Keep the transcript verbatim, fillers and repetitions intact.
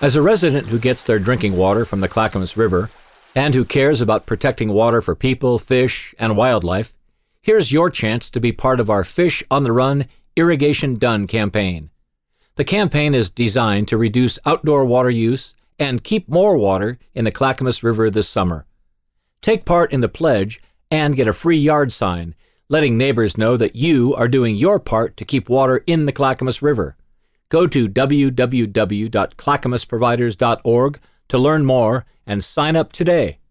As a resident who gets their drinking water from the Clackamas River and who cares about protecting water for people, fish, and wildlife, here's your chance to be part of our Fish on the Run Irrigation Done campaign. The campaign is designed to reduce outdoor water use and keep more water in the Clackamas River this summer. Take part in the pledge and get a free yard sign, letting neighbors know that you are doing your part to keep water in the Clackamas River. Go to w w w dot clackamas providers dot org to learn more and sign up today.